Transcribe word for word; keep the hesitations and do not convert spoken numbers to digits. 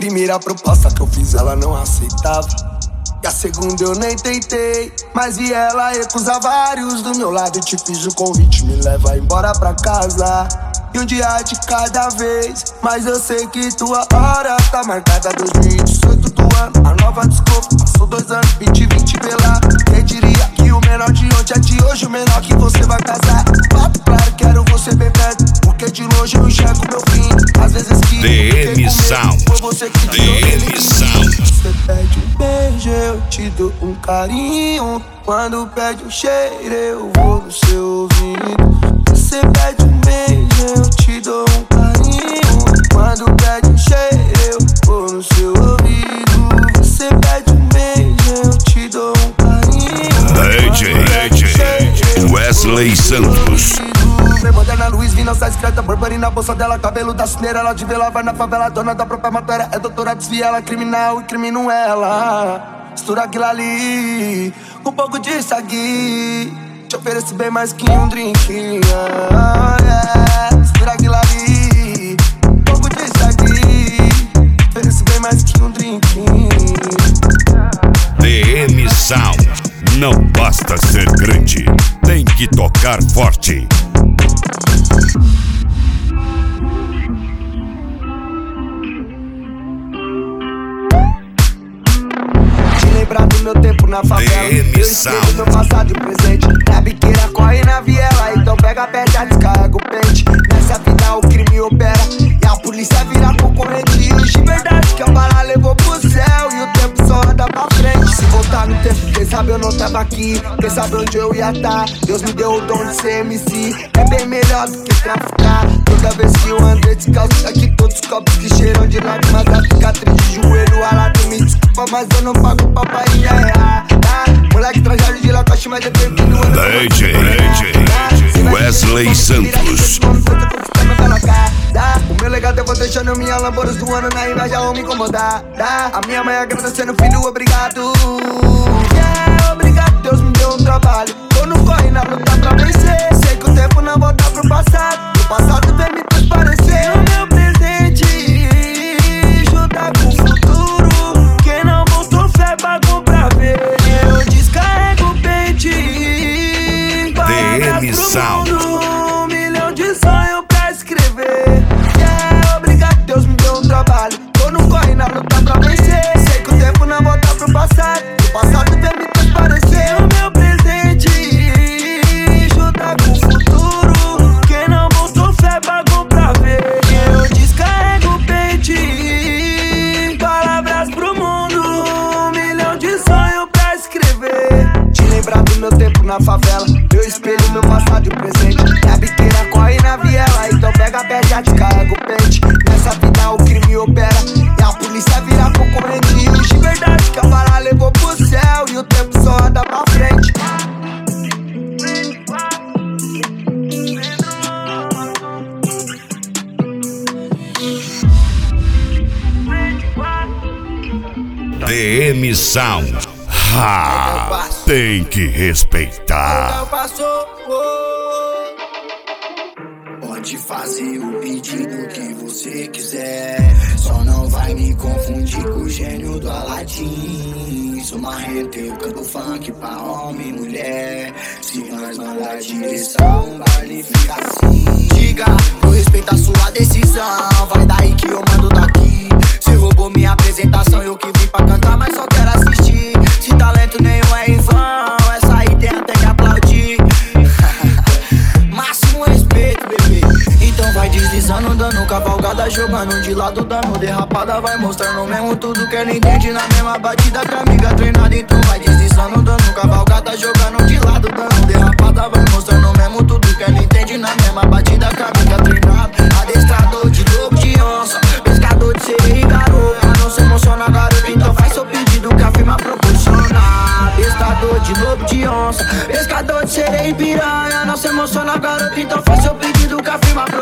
primeira proposta que eu fiz ela não aceitava, e a segunda eu nem tentei, mas vi ela recusar vários do meu lado. Eu te fiz o convite, me leva embora pra casa, e um dia de cada vez. Mas eu sei que tua hora tá marcada. Dois mil e dezoito do ano, a nova desculpa. Passou dois anos, vinte, vinte pela. Quem diria que o menor de ontem é de hoje o menor que você vai casar? Fato claro, quero você bem perto, porque de longe eu enxergo meu fim. Às vezes que D M Sound, foi você que D M Sound. Você pede um beijo, eu te dou um carinho. Quando pede um cheiro, eu vou no seu ouvido. Você pede um beijo, eu te dou um carinho. Quando pede um cheiro, eu vou no seu ouvido. Você pede um beijo, eu te dou um carinho. D J, D J Wesley Santos. Bem moderna, Luiz Vina, sai discreta, Burberry na bolsa dela, cabelo da cineira, ela de vela, vai na favela, dona da própria matéria. É doutora, desvia ela, criminal e crimino ela. Mistura aquilo ali, com um pouco de sagui, te ofereço bem mais que um drink, ah, yeah. Mistura aquilo ali, um pouco de sagui, te ofereço bem mais que um drink. D M Sound, não basta ser grande, tem que tocar forte. Lembrar do meu tempo na favela, eu esqueço meu passado e presente. Na biqueira corre na viela, então pega, aperta, descarrega o pente. Nessa vida o crime opera e a polícia vira concorrente. E os de verdade que a bala levou pro céu e o tempo só anda pra frente. Se voltar no tempo, quem sabe eu não tava aqui, quem sabe onde eu ia tá. Deus me deu o dom de ser M C, é bem melhor do que traficar. Toda vez que eu andei descalço, aqui todos os copos que cheiram de lágrimas, a cicatriz de joelho alado. Me desculpa, mas eu não pago pra painha errar, tá? Moleque trajado de lacoste, mas é bem-vindo. D J, D J Wesley Santos. O meu legado eu vou deixando minha Lamboros do ano na inveja ou me incomodar, tá? A minha mãe agradecendo, filho, obrigado. Yeah, obrigado, Deus me deu um trabalho. Eu não corri na luta pra vencer. Sei que o tempo não volta pro passado, o passado vem me transparecer. O meu presente junta com o futuro. Quem não botou fé pagou pra ver. Eu descarrego o pente, D M Sound. Um milhão de sonhos pra escrever. Yeah, obrigado, Deus me deu um trabalho. Eu não corri na luta pra vencer. Sei que o tempo não volta pro passado, o passado vem me transparecer. O meu presente junta com o futuro. Quem não botou fé pagou pra ver. Eu descarrego o pente, palavras pro mundo. Um milhão de sonhos pra escrever. Te lembrar do meu tempo na favela, meu espelho, meu passado e presente. E a biqueira corre na viela, então pega, perde, descarrega o pente. Nessa vida o crime opera e a polícia vira concorrente. E os de verdade que a bala levou pro céu e o tempo só anda pra frente. D M Sound, ha, tem que respeitar. Pode fazer o pedido que você quiser, só não vai me confundir com o gênio do Aladim. Sou marrento, eu canto funk pra homem e mulher. Se nós mandar direção, o baile fica assim. Diga, eu respeito a sua decisão, vai daí que eu mando daqui. Cê roubou minha apresentação, eu que vim pra cantar, mas só quero assistir. Se talento nenhum é em vão, essa aí tem até que aplaudir. Máximo respeito, bebê. Então vai deslizando, dando cavalgada, jogando de lado, dando derrapada. Vai mostrando mesmo tudo que ele entende na mesma batida que a amiga treinada. Então vai deslizando, dando cavalgada, jogando de lado, dando derrapada. Vai mostrando mesmo tudo que ele entende na mesma batida que a amiga treinada. Adestrador de lobo de onça, pescador de sereia e garoto. Não se emociona, garoto, então faz seu pedido que a firma proporciona. Pescador de lobo de onça, pescador de sereia e piranha. Não se emociona, garoto, então faz seu pedido que a firma proporciona.